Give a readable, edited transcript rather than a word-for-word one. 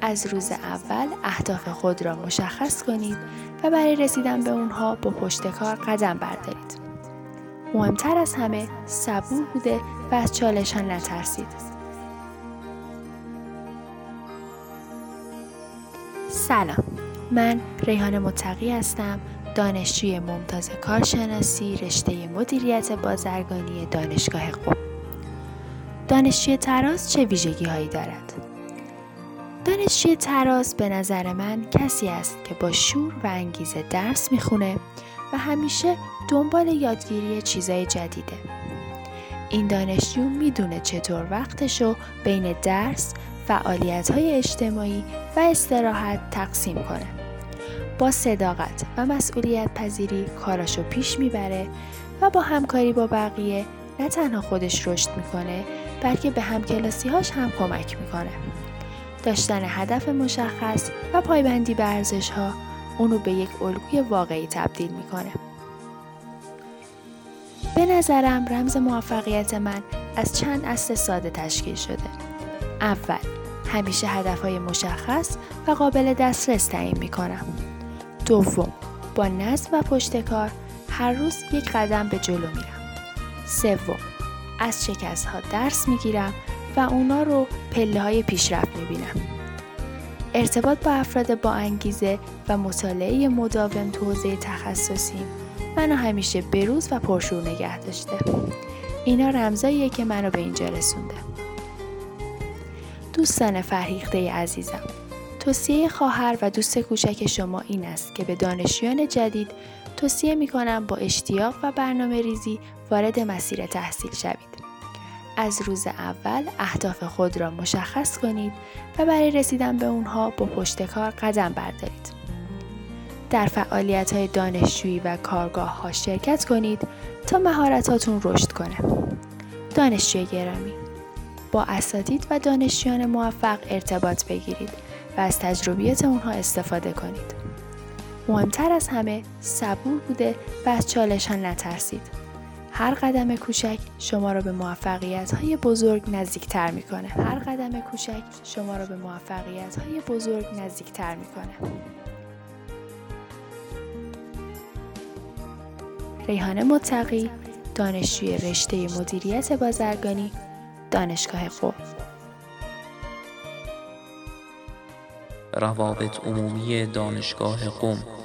از روز اول اهداف خود را مشخص کنید و برای رسیدن به اونها با پشت کار قدم بردارید. مهمتر از همه صبور بوده و از چالش‌ها نترسید. سلام، من ریحانه متقی هستم، دانشجوی ممتاز کارشناسی رشته مدیریت بازرگانی دانشگاه قم. دانشجوی تراز چه ویژگی‌هایی دارد؟ دانشجوی تراز به نظر من کسی است که با شور و انگیزه درس میخونه و همیشه دنبال یادگیری چیزای جدیده. این دانشجو میدونه چطور وقتشو بین درس، فعالیت‌های اجتماعی و استراحت تقسیم کنه. با صداقت و مسئولیت پذیری کاراشو پیش میبره و با همکاری با بقیه نه تنها خودش رشد میکنه بلکه به همکلاسی‌هاش هم کمک میکنه. داشتن هدف مشخص و پایبندی به ارزش‌ها اونو به یک الگوی واقعی تبدیل میکنه. به نظرم رمز موفقیت من از چند اصل ساده تشکیل شده. اول، همیشه هدفهای مشخص و قابل دسترس تعیین میکنم. دوم، با نظم و پشتکار هر روز یک قدم به جلو میرم. سوم، از شکست‌ها درس میگیرم و اونا رو پله‌های پیشرفت میبینم. ارتباط با افراد با انگیزه و مطالعه مداوم تو حوزه تخصصی منو همیشه بروز و پرشور نگه داشته. اینا رمزاییه که منو به اینجا رسونده. دوستان فرهیخته عزیزم، توصیه خواهر و دوست کوچک شما این است که به دانشجویان جدید توصیه میکنم با اشتیاق و برنامه ریزی وارد مسیر تحصیل شوید. از روز اول اهداف خود را مشخص کنید و برای رسیدن به اونها با پشت کار قدم بردارید. در فعالیت‌های دانشجویی و کارگاه‌ها شرکت کنید تا مهارتاتون رشد کنه. دانشجوی گرامی، با اساتید و دانشجویان موفق ارتباط بگیرید و از تجربیات اونها استفاده کنید. مهمتر از همه صبور بوده و از چالش‌ها نترسید. هر قدم کوچک شما را به موفقیت‌های بزرگ نزدیک‌تر می‌کنه. ریحانه متقی، دانشجوی رشته مدیریت بازرگانی، دانشگاه قم. روابط عمومی دانشگاه قم